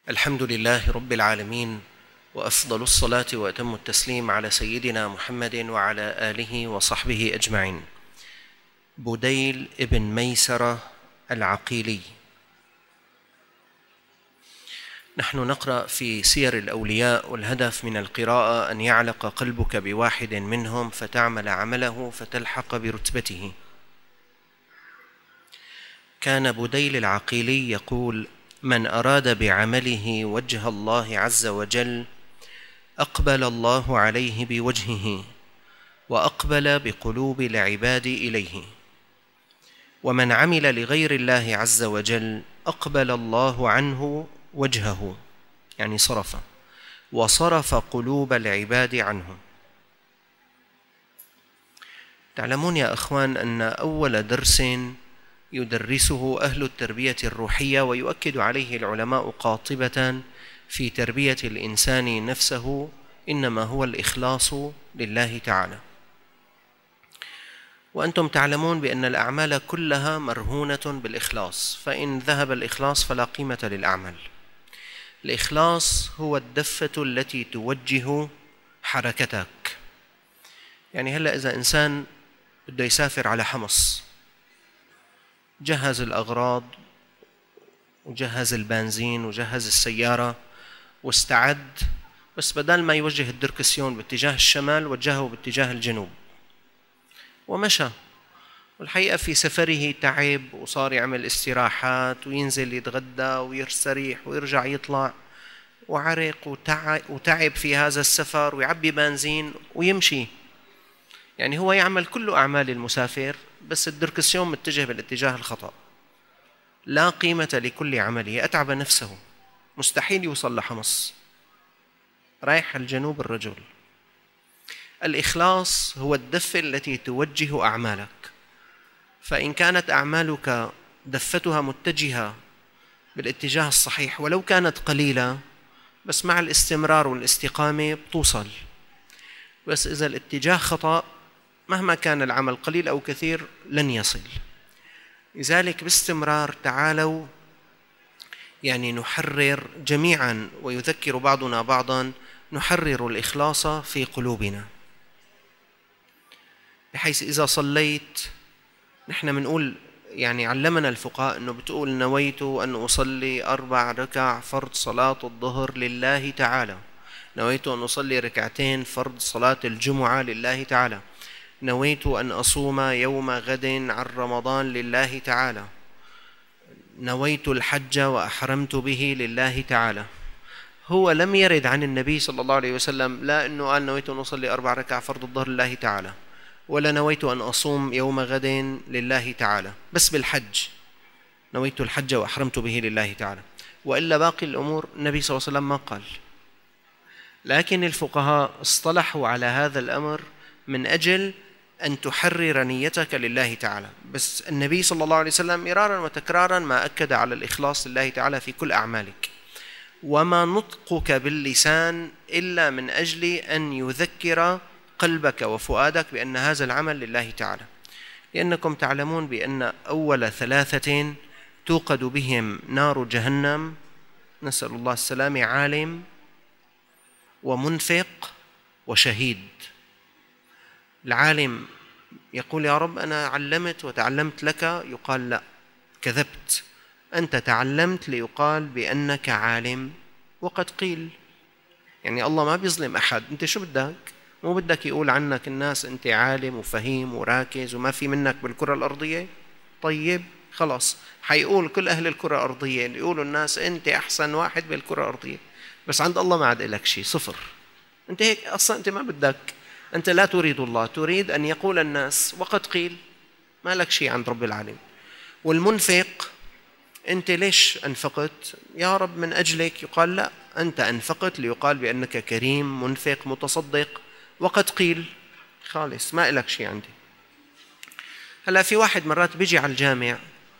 الحمد لله رب العالمين، وأفضل الصلاة وأتم التسليم على سيدنا محمد وعلى آله وصحبه أجمعين. بديل ابن ميسرة العقيلي. نحن نقرأ في سير الأولياء، والهدف من القراءة أن يعلق قلبك بواحد منهم فتعمل عمله فتلحق برتبته. كان بديل العقيلي يقول: من أراد بعمله وجه الله عز وجل أقبل الله عليه بوجهه، وأقبل بقلوب العباد إليه. ومن عمل لغير الله عز وجل أقبل الله عنه وجهه، يعني صرفه، وصرف قلوب العباد عنه. تعلمون يا أخوان أن أول درس يدرسه أهل التربية الروحية ويؤكد عليه العلماء قاطبة في تربية الإنسان نفسه إنما هو الإخلاص لله تعالى. وأنتم تعلمون بأن الأعمال كلها مرهونة بالإخلاص، فإن ذهب الإخلاص فلا قيمة للأعمال. الإخلاص هو الدفة التي توجه حركتك. يعني هلأ إذا إنسان بده يسافر على حمص، جهز الأغراض وجهز البنزين وجهز السيارة واستعد، بس بدل ما يوجه الدركسيون باتجاه الشمال وجهه باتجاه الجنوب ومشى. والحقيقة في سفره تعب وصار يعمل استراحات وينزل يتغدى ويستريح ويرجع يطلع، وعرق وتعب في هذا السفر ويعبي بنزين ويمشي. يعني هو يعمل كل أعمال المسافر، بس الدركسيون متجه بالاتجاه الخطأ. لا قيمة لكل عمله، أتعب نفسه، مستحيل يوصل لحمص، رايح الجنوب الرجل. الإخلاص هو الدفة التي توجه أعمالك، فإن كانت أعمالك دفتها متجهة بالاتجاه الصحيح ولو كانت قليلة، بس مع الاستمرار والاستقامة بتوصل. بس إذا الاتجاه خطأ مهما كان العمل قليل أو كثير لن يصل. لذلك باستمرار تعالوا يعني نحرر جميعا، ويذكر بعضنا بعضا، نحرر الإخلاص في قلوبنا، بحيث إذا صليت، نحن بنقول يعني علمنا الفقهاء أنه بتقول: نويت أن أصلي 4 ركع فرض صلاة الظهر لله تعالى، نويت أن أصلي 2 ركعتين فرض صلاة الجمعة لله تعالى، نويت أن أصوم يوم غد عن رمضان لله تعالى، نويت الحج وأحرمت به لله تعالى. هو لم يرد عن النبي صلى الله عليه وسلم لا أنه قال نويت أن أصلي 4 ركع فرض الظهر لله تعالى، ولا نويت أن أصوم يوم غد لله تعالى، بس بالحج نويت الحج وأحرمت به لله تعالى. وإلا باقي الأمور النبي صلى الله عليه وسلم ما قال. لكن الفقهاء اصطلحوا على هذا الأمر من أجل أن تحرر نيتك لله تعالى. بس النبي صلى الله عليه وسلم مرارا وتكرارا ما أكد على الإخلاص لله تعالى في كل أعمالك. وما نطقك باللسان إلا من أجل أن يذكر قلبك وفؤادك بأن هذا العمل لله تعالى. لأنكم تعلمون بأن أول 3 توقد بهم نار جهنم، نسأل الله السلامة: عالم ومنفق وشهيد. العالم يقول: يا رب أنا علمت وتعلمت لك، يقال: لا، كذبت، أنت تعلمت ليقال بأنك عالم وقد قيل. يعني الله ما بيظلم أحد. أنت شو بدك؟ مو بدك يقول عنك الناس أنت عالم وفهيم وراكز وما في منك بالكرة الأرضية؟ طيب خلاص، حيقول كل أهل الكرة الأرضية، يقولوا الناس أنت أحسن واحد بالكرة الأرضية، بس عند الله ما عاد لك شيء، صفر. أنت هيك أصلا أنت ما بدك، أنت لا تريد الله، تريد أن يقول الناس وقد قيل، ما لك شيء عند رب العالمين. والمنفق، أنت ليش أنفقت؟ يا رب من أجلك، يقال: لا، أنت أنفقت ليقال بأنك كريم منفق متصدق، وقد قيل، خالص ما لك شيء عندي. هلا في واحد مرات بيجي على الجامع،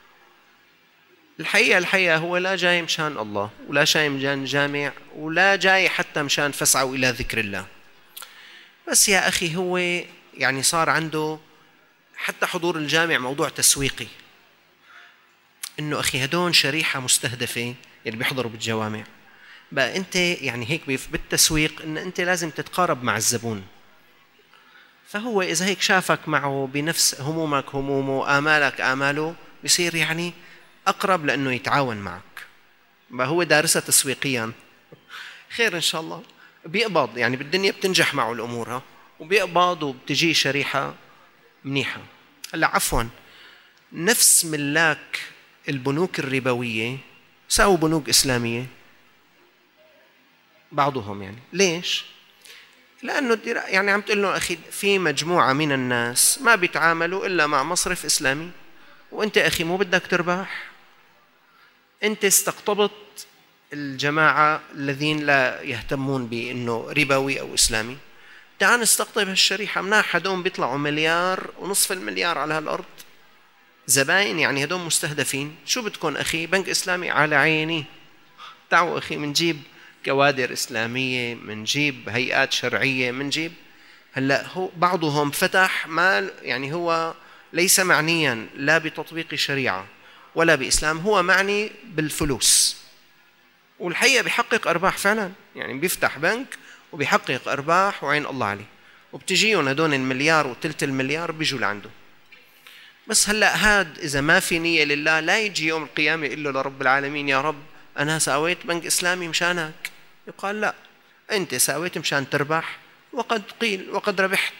الحقيقة هو لا جاي مشان الله، ولا جاي مشان جامع، ولا جاي حتى مشان فسعوا إلى ذكر الله. بس يا أخي هو يعني صار عنده حتى حضور الجامع موضوع تسويقي، إنه أخي هدون شريحة مستهدفة اللي بيحضروا بالجوامع، بقى أنت يعني هيك بالتسويق إن أنت لازم تتقارب مع الزبون، فهو إذا هيك شافك معه بنفس همومك همومه، آمالك آماله، بصير يعني أقرب لأنه يتعاون معك. بقى هو دارسها تسويقيا، خير إن شاء الله، بيقبض يعني بالدنيا بتنجح معه الأمور، وبيقبض وبتجي شريحة منيحة. هلا عفوا، نفس ملاك البنوك الربوية ساووا بنوك إسلامية بعضهم، يعني ليش؟ لأنه يعني عم تقول له أخي في مجموعة من الناس ما بيتعاملوا إلا مع مصرف إسلامي، وأنت أخي مو بدك تربح، أنت استقطبت الجماعة الذين لا يهتمون بأنه ربوي أو إسلامي، تعال نستقطب هالشريحة مناح، هدول بيطلعوا 1.5 مليار على هالأرض زباين، يعني هدول مستهدفين. شو بدكم أخي؟ بنك إسلامي على عيني، تعالوا أخي منجيب كوادر إسلامية، منجيب هيئات شرعية، منجيب. هلا هو بعضهم فتح مال، يعني هو ليس معنيا لا بتطبيق الشريعة ولا بإسلام، هو معني بالفلوس، والحقيقة بيحقق أرباح فعلا، يعني بيفتح بنك وبيحقق أرباح وعين الله عليه، وبتجيهم هدول المليار وثلث المليار بيجوا لعنده. بس هلأ هاد إذا ما في نية لله لا يجي يوم القيامة يقول له لرب العالمين يا رب أنا ساويت بنك إسلامي مشانك، يقال لا، أنت ساويت مشان تربح، وقد قيل وقد ربحت.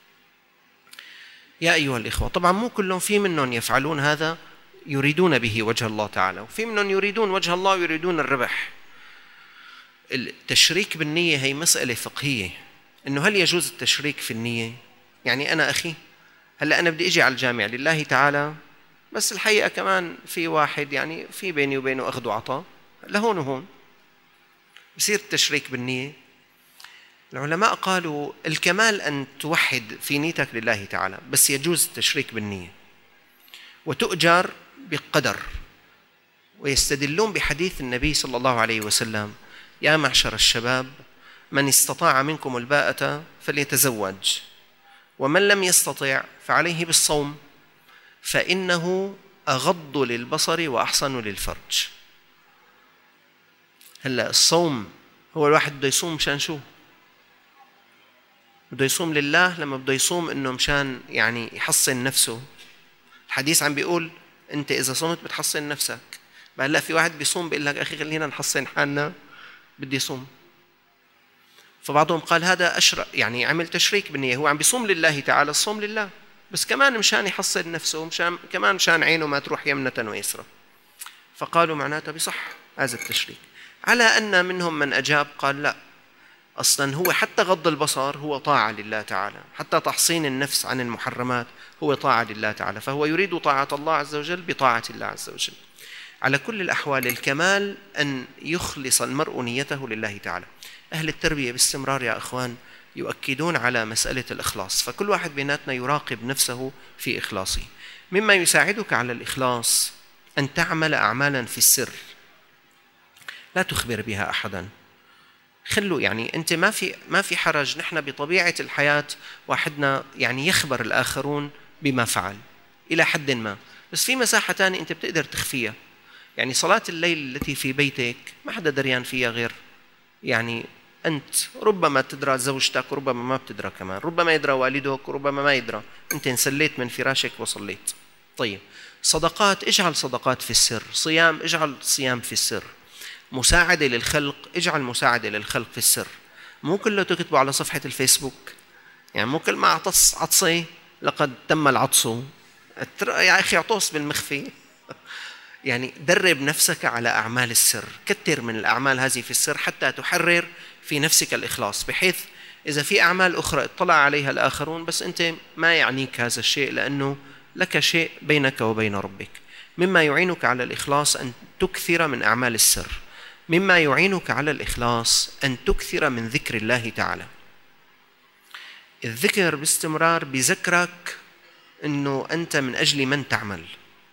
يا أيها الإخوة، طبعا مو كلهم، في منهم يفعلون هذا يريدون به وجه الله تعالى، وفي منهم يريدون وجه الله ويريدون الربح. التشريك بالنية هي مسألة فقهية، إنه هل يجوز التشريك في النية؟ يعني أنا أخي هلأ أنا بدي أجي على الجامع لله تعالى، بس الحقيقة كمان في واحد يعني في بيني وبينه أخذ وعطاء لهون وهون، بصير التشريك بالنية. العلماء قالوا الكمال أن توحد في نيتك لله تعالى، بس يجوز التشريك بالنية وتؤجر بقدر. ويستدلون بحديث النبي صلى الله عليه وسلم: يا معشر الشباب من استطاع منكم الباءة فليتزوج، ومن لم يستطع فعليه بالصوم فإنه أغض للبصر وأحصن للفرج. هلأ الصوم هو الواحد بده يصوم مشان شو؟ بده يصوم لله، لما بده يصوم إنه مشان يعني يحصن نفسه. الحديث عم بيقول أنت إذا صمت بتحصن نفسك. هلا في واحد بيصوم بيقول لك أخي خلينا نحصن حالنا، بدي يصوم. فبعضهم قال هذا أشرك، يعني عمل تشريك بالنية، هو عم بيصوم لله تعالى، الصوم لله، بس كمان مشان يحصن نفسه، كمان مشان عينه ما تروح يمنة ويسرى. فقالوا معناتها بصح هذا التشريك. على أن منهم من أجاب قال لا، أصلا هو حتى غض البصر هو طاعة لله تعالى، حتى تحصين النفس عن المحرمات هو طاعة لله تعالى، فهو يريد طاعة الله عز وجل بطاعة الله عز وجل. على كل الأحوال الكمال أن يخلص المرء نيته لله تعالى. أهل التربية باستمرار يا أخوان يؤكدون على مسألة الإخلاص، فكل واحد بيناتنا يراقب نفسه في إخلاصه. مما يساعدك على الإخلاص أن تعمل أعمالا في السر لا تخبر بها أحدا. خلوا يعني أنت ما في حرج، نحن بطبيعة الحياة واحدنا يعني يخبر الآخرون بما فعل إلى حد ما، بس في مساحة تانية أنت بتقدر تخفيها. يعني صلاة الليل التي في بيتك ما حدا دريان فيها غير يعني أنت، ربما تدرى زوجتك وربما ما بتدرى كمان، ربما يدرى والدك وربما ما يدرى، أنت انسليت من فراشك وصليت. طيب صدقات، اجعل صدقات في السر، صيام اجعل صيام في السر، مساعدة للخلق اجعل مساعدة للخلق في السر. مو كله تكتبه على صفحة الفيسبوك، يعني مو كل ما عطس عطسي لقد تم العطس، يا أخي عطوس بالمخفي. يعني درب نفسك على أعمال السر، كتر من الأعمال هذه في السر حتى تحرر في نفسك الإخلاص، بحيث إذا في أعمال أخرى اطلع عليها الآخرون بس أنت ما يعنيك هذا الشيء، لأنه لك شيء بينك وبين ربك. مما يعينك على الإخلاص أن تكثر من أعمال السر، مما يعينك على الإخلاص أن تكثر من ذكر الله تعالى. الذكر باستمرار بذكرك أنه أنت من أجل من تعمل،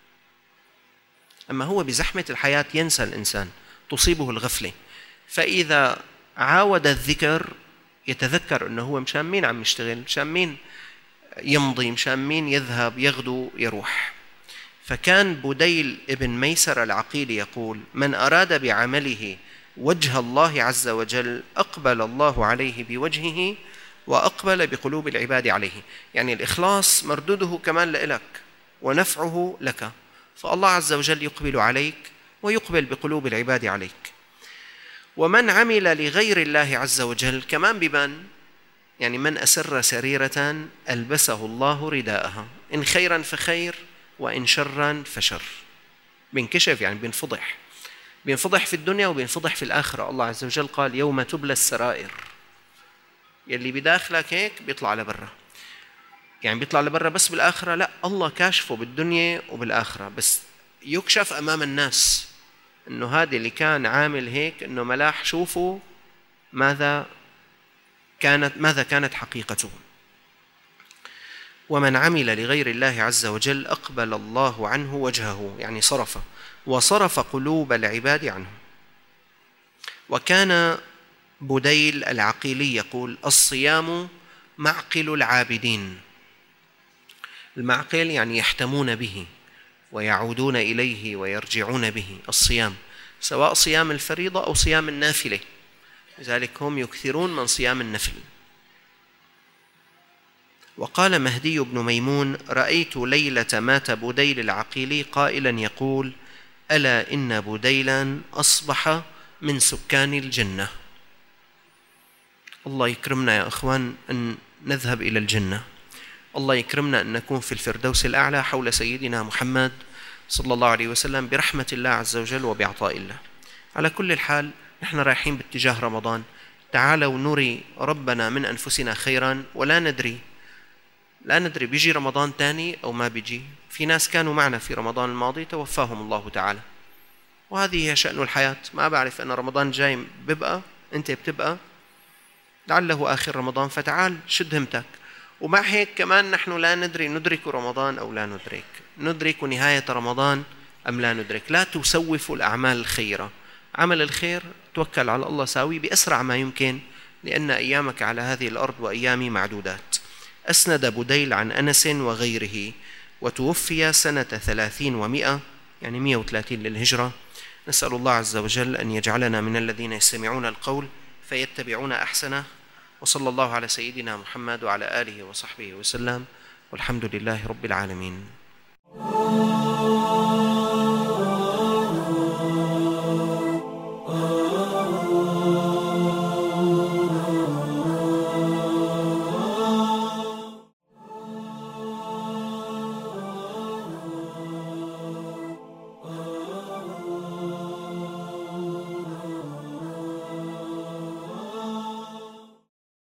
أما هو بزحمة الحياة ينسى الإنسان، تصيبه الغفلة، فإذا عاود الذكر يتذكر أنه هو مشان مين عم يشتغل، مشان مين يمضي، مشان مين يذهب يغدو يروح. فكان بديل ابن ميسر العقيل يقول: من أراد بعمله وجه الله عز وجل أقبل الله عليه بوجهه وأقبل بقلوب العباد عليه. يعني الإخلاص مردوده كمان لك ونفعه لك، فالله عز وجل يقبل عليك ويقبل بقلوب العباد عليك. ومن عمل لغير الله عز وجل كمان ببان، يعني من أسر سريرة ألبسه الله رداءها، إن خيرا فخير وإن شرا فشر. بينكشف، يعني بينفضح في الدنيا وبينفضح في الآخرة. الله عز وجل قال يوم تبلى السرائر، يلي بداخلك هيك بيطلع لبرا، يعني بيطلع لبرا بس بالآخرة لا، الله كاشفه بالدنيا وبالآخرة، بس يكشف أمام الناس إنه هذا اللي كان عامل هيك، إنه ملاح شوفوا ماذا كانت حقيقته. ومن عمل لغير الله عز وجل أقبل الله عنه وجهه، يعني صرفه وصرف قلوب العباد عنه. وكان بديل العقيلي يقول الصيام معقل العابدين. المعقل يعني يحتمون به ويعودون إليه ويرجعون به، الصيام سواء صيام الفريضة أو صيام النافلة، لذلك هم يكثرون من صيام النفل. وقال مهدي بن ميمون رأيت ليلة مات بديل العقيلي قائلا يقول ألا إن بديلا أصبح من سكان الجنة. الله يكرمنا يا أخوان أن نذهب إلى الجنة، الله يكرمنا أن نكون في الفردوس الأعلى حول سيدنا محمد صلى الله عليه وسلم برحمة الله عز وجل وبعطاء الله. على كل الحال نحن رايحين باتجاه رمضان، تعالوا نري ربنا من أنفسنا خيرا، ولا ندري بيجي رمضان تاني أو ما بيجي. في ناس كانوا معنا في رمضان الماضي توفاهم الله تعالى، وهذه هي شأن الحياة. ما بعرف أن رمضان جاي ببقى، أنت بتبقى لعله آخر رمضان، فتعال شد همتك. ومع هيك كمان نحن لا ندري ندرك رمضان أو لا ندرك نهاية رمضان أم لا ندرك. لا تسوفوا الأعمال الخيرة، عمل الخير توكل على الله ساوي بأسرع ما يمكن، لأن أيامك على هذه الأرض وأيامي معدودات. أسند بديل عن أنس وغيره، وتوفي سنة 30 و100، يعني 130 للهجرة. نسأل الله عز وجل أن يجعلنا من الذين يستمعون القول فيتبعون أحسنه. وصلى الله على سيدنا محمد وعلى آله وصحبه وسلم، والحمد لله رب العالمين.